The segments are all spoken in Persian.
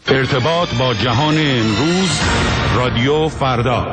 ارتباط با جهان امروز، رادیو فردا.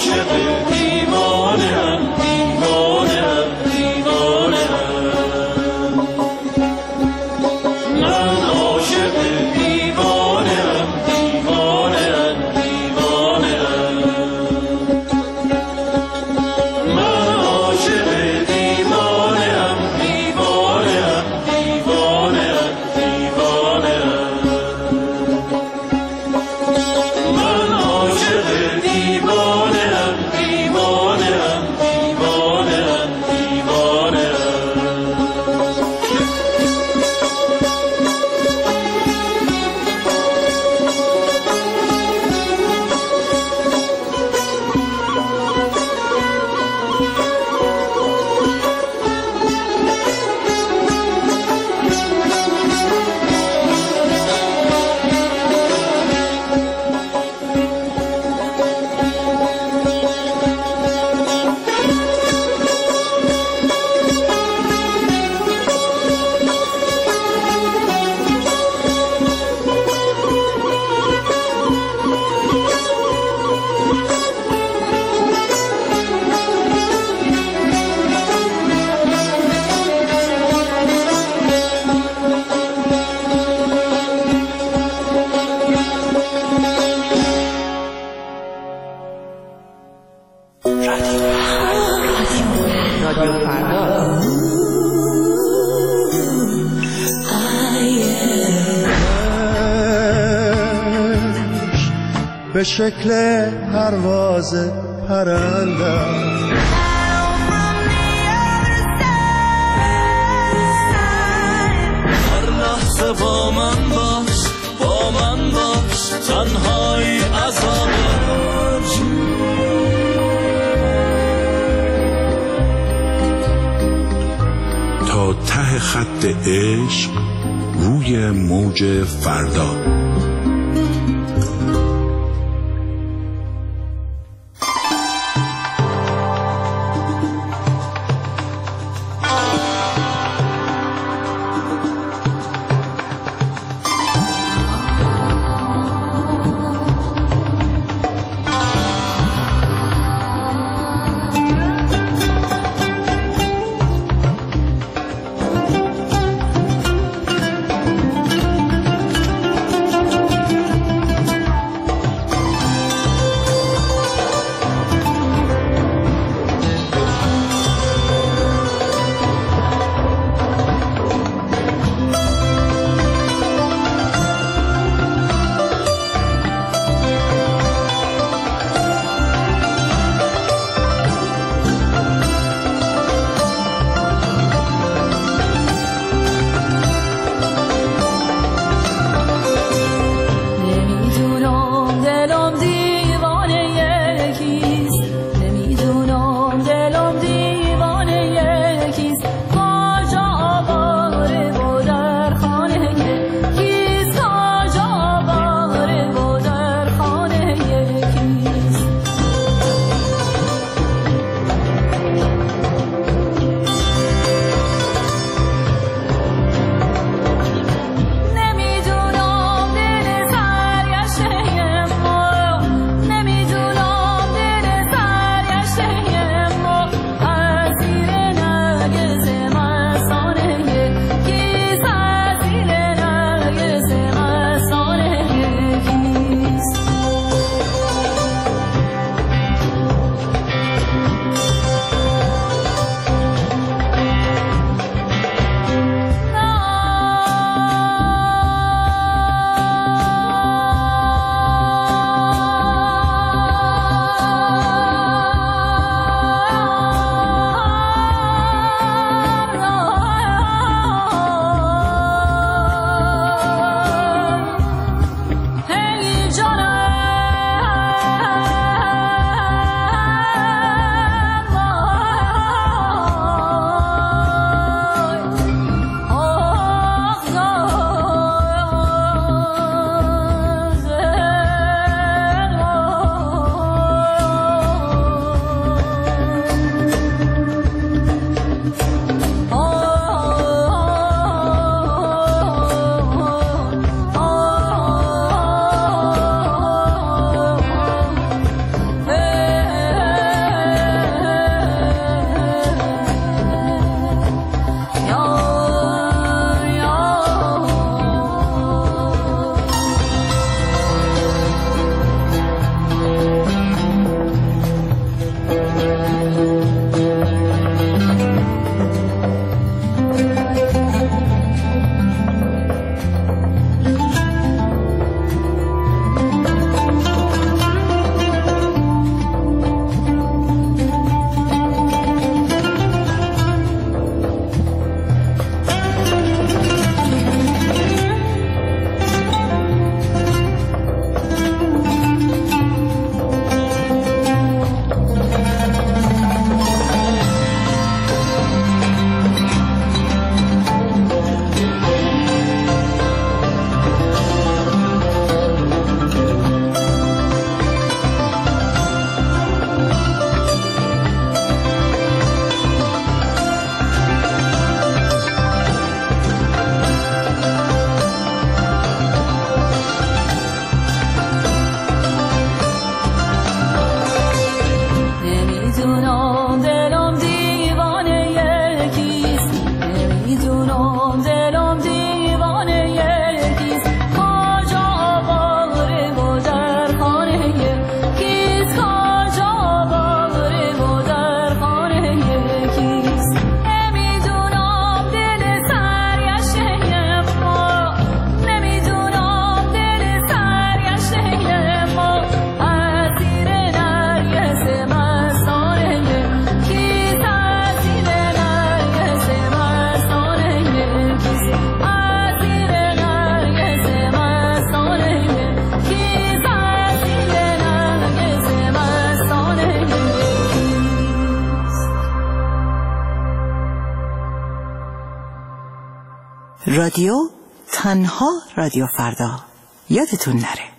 به شکل پرواز پرنده هر لحظه با من باش تنهایی عذابه تا ته خط عشق روی موج فردا. نمیدونم دلم دیوانه یکیست، نمیدونم دلم دیوانه یکیست، کجا باره و در خانه یکیست، کجا باره و در خانه یکیست. نمیدونم دل سرگشته ما، نمیدونم دل سرگشته ما، اسیر نرگس مستانه یکیست، اسیر نرگس مستانه یکیست، اسیر نرگس مستانه یکیست، اسیر نرگس مستانه یکیست. رادیو تنها رادیو فردا، یادتون نره.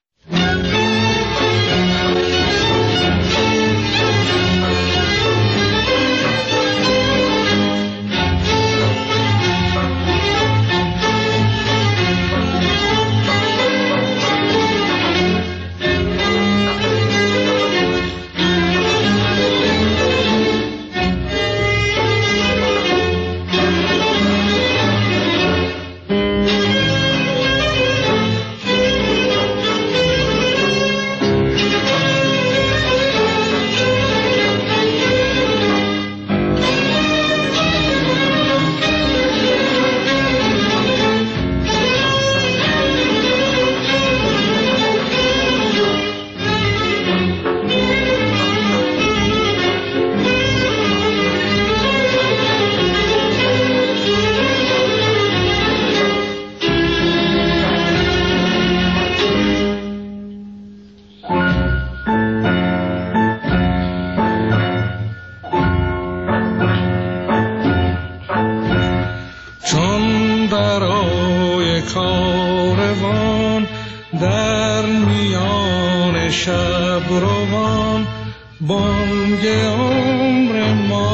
کاروان در میان شب روان، بانگ عمر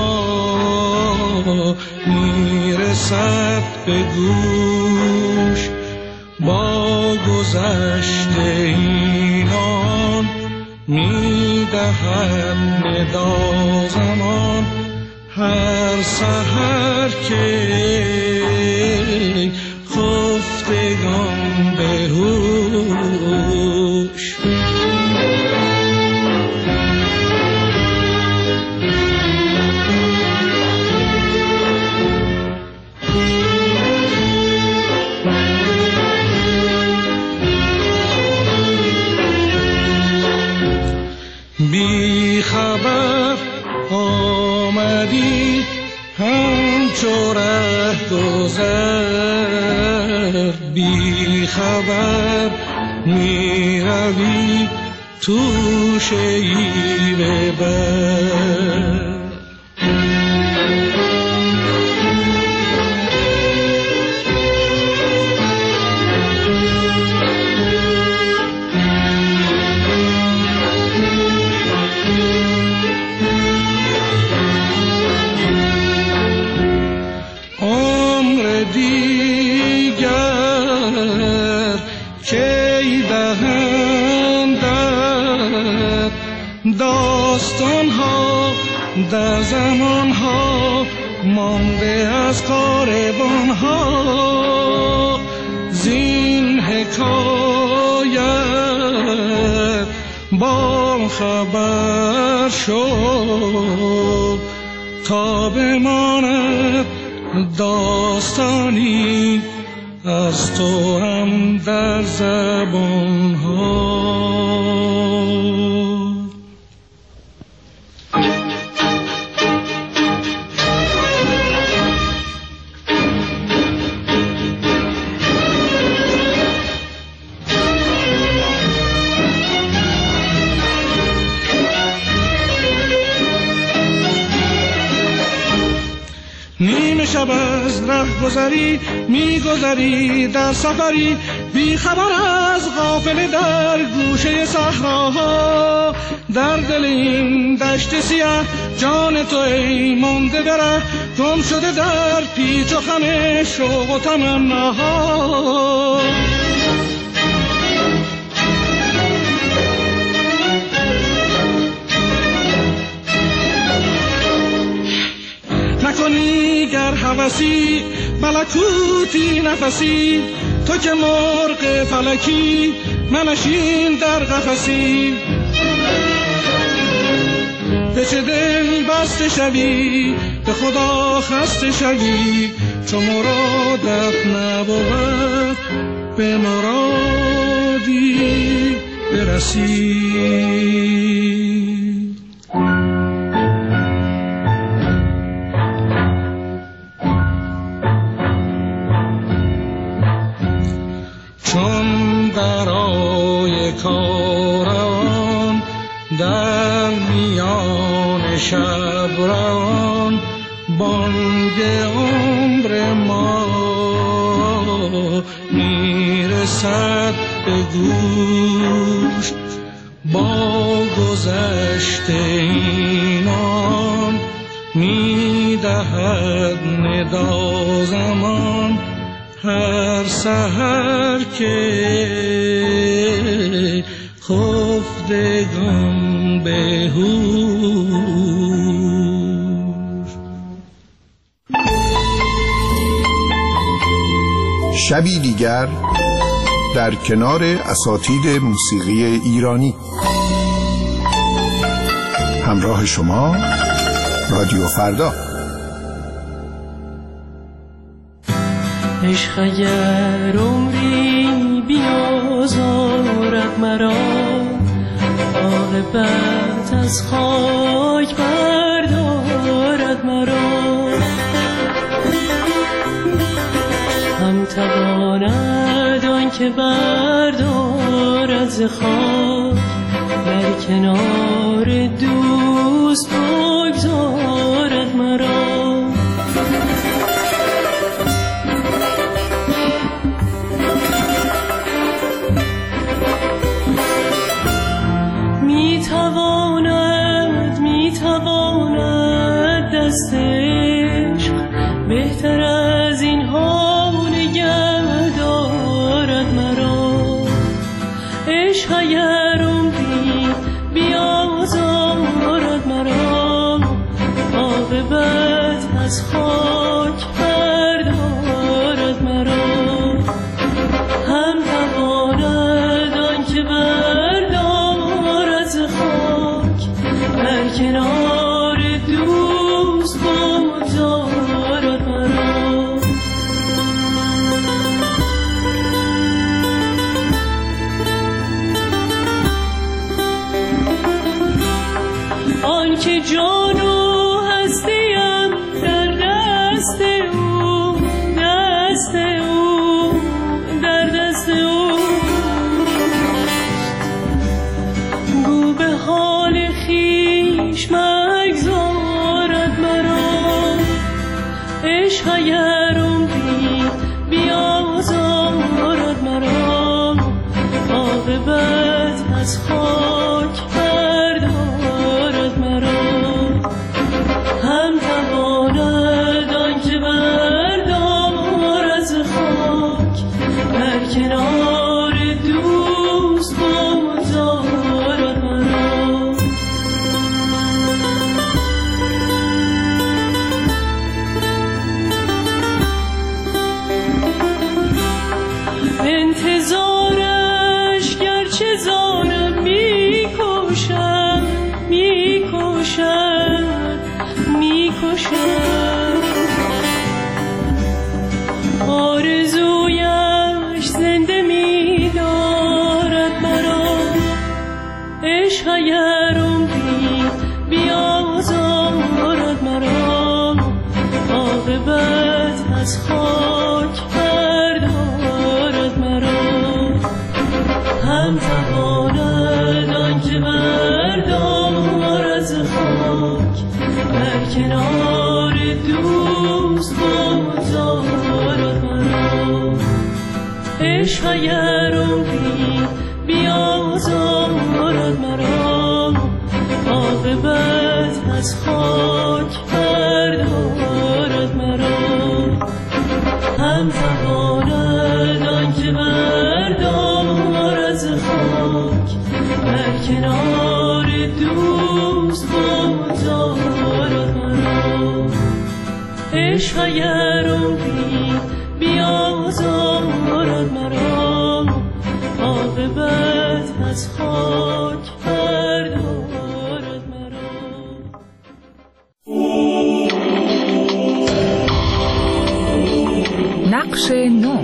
ما میرسد به گوش، با گذشت اینان میدهد ندا زمان، هر سحر که خفتگان به هوش. بی خبر آمدی همچو رهگذر، بی خبر می روی تو شیوه بر. داستان ها در زمان ها مانده از کاروان ها، زین حکایت با خبر شد تا بماند داستانی از تو هم در زبان ها. نیمه شب از ره گذری میگذری در سفری، بی خبر از غافل در گوشه صحراها، در دل این دشت سیاه جان تو ای مانده بره، گم شده در پیچ و خم شوق و تمناها. دیگر هوسی ملکوتی نفسی، تو که مرغ فلکی منشین در قفسی. به چه دل بسته شوی به خدا خسته شوی، چو مرادت نبود به مرادی برسی. چون برای کاران در میان شب روان، بانگ عمر ما میرسد به گوش، با گذشت اینان میدهد ندا زمان. هر سحر که خفتگان به هوش. شبی دیگر در کنار اساتید موسیقی ایرانی. همراه شما رادیو فردا. عشق اگر عمری بیازارد مرا، عاقبت از خاک بردارد مرا. هم تواند آن که بردارد ز خاک، در کنار دوست بگذارد مرا. میتواند دست عشق بهتر از این ها نگه دارد مرا. عشق اگر عمری بیازارد مرا، عاقبت از خاک بردارد مرا. هم تواند آن که بردارد ز خاک، در کنار دوست بگذارد مرا. آن که جان و هستیم در دست او، دست او، در دست او، گو به حال خویش مگذارد مرا. عشق اگر عمری بیازارد مرا، عاقبت از خاک بردارد مرا. هم تواند آن که بردارد ز خاک، در کنار دوست بگذارد مرا. انتظارش گرچه زارم میکشد، میکشد، میکشد. آرزویش زنده میدارد مرا. عشق اگر عمری بیازارد مرا، عاقبت از خاک بردارد مرا. هم تواند آن که بردارد ز خاک، در کنار دوست بگذارد مرا. عشق اگر عمری بیازارد مرا، عاقبت از خاک بردارد مرا. هم تواند آن که بردارد ز خاک، در کنار دوست بگذارد مرا. عشق اگر امید بیازارد مرا، عاقبت از خاک بردارد مرا. نقش نو.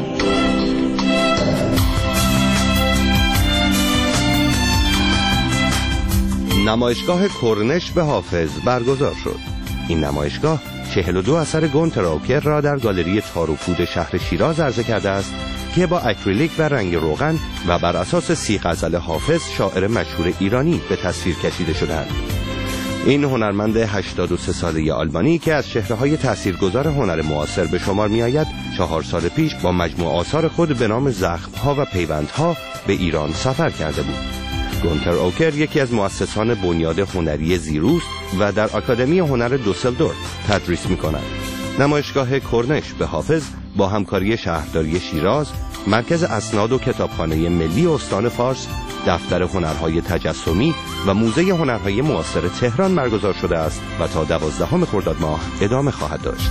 نمایشگاه کرنش به حافظ برگزار شد. این نمایشگاه 42 اثر گونتر اوکر را در گالری تار و پود شهر شیراز عرضه کرده است که با اکریلیک و رنگ روغن و بر اساس 30 غزل حافظ شاعر مشهور ایرانی به تصویر کشیده شدند. این هنرمند 83 ساله آلمانی که از چهره‌های تاثیرگذار هنر معاصر به شمار می‌آید، 4 سال پیش با مجموعه آثار خود به نام زخم‌ها و پیوندها به ایران سفر کرده بود. گونتر اوکر یکی از مؤسسان بنیاد هنری زیروست و در آکادمی هنر دوسلدورف تدریس می‌کند. نمایشگاه کرنش به حافظ با همکاری شهرداری شیراز، مرکز اسناد و کتابخانه ملی استان فارس، دفتر هنرهای تجسمی و موزه هنرهای معاصر تهران برگزار شده است و تا 12 خرداد ماه ادامه خواهد داشت.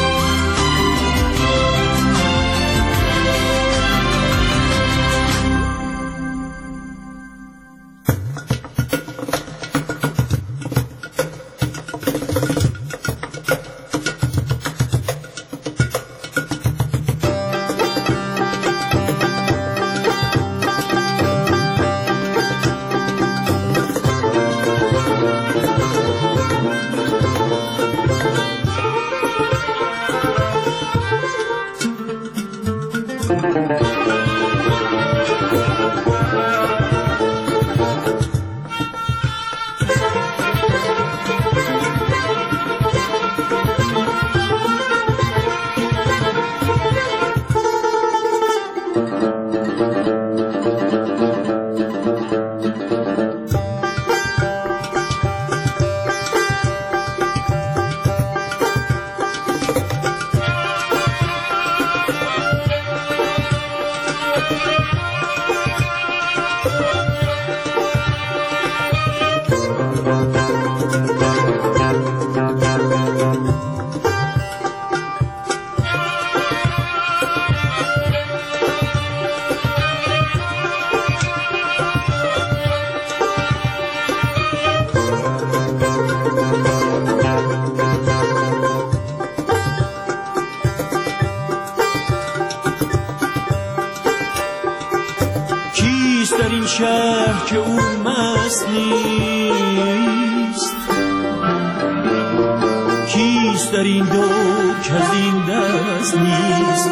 در این شهر که او مست نیست؟ کیست در این دو که از این دست نیست؟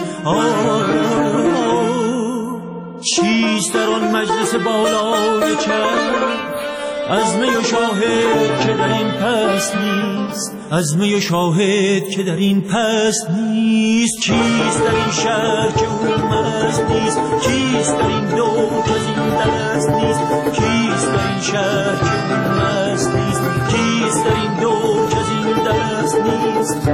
چیست در آن مجلس بالای چرخ از می و شاهد که در این پست نیست؟ از می و شاهد که در این پست نیست. کیست در این شهر که او مست نیست؟ کیست در این دو که از این دست نیست؟ کیست در این شهر که او مست نیست؟ کیست در این دو که از این دست نیست؟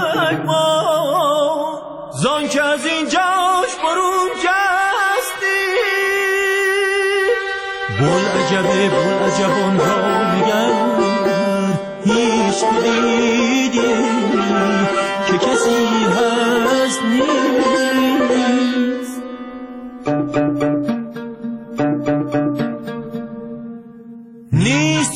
زان که از اینجاش برون جستی بوالعجبان را نگر هیچ دیدی که کسی هست نیست. نیست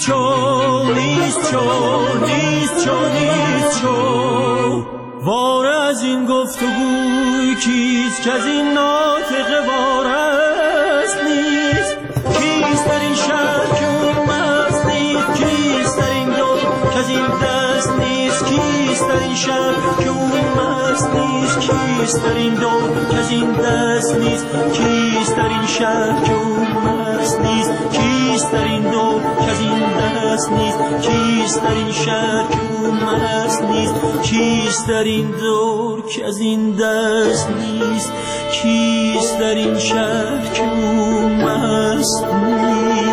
چو وار از این گفتگوی کیست که از این ناطقه وار است نیست. کیست در این شهر که اون مست نیست؟ کیست در این دور که از این دست نیست؟ کیست در این شهر که اون مست نیست؟ کیست در این دور که از این دست نیست؟ کیست در این شهر که اون مست نیست؟ کیست در این دور که از این دست نیست؟ کیست در این شهر که اون مست نیست؟ کیست در این دور که از این دست نیست؟ کیست در این شهر که اون مست نیست؟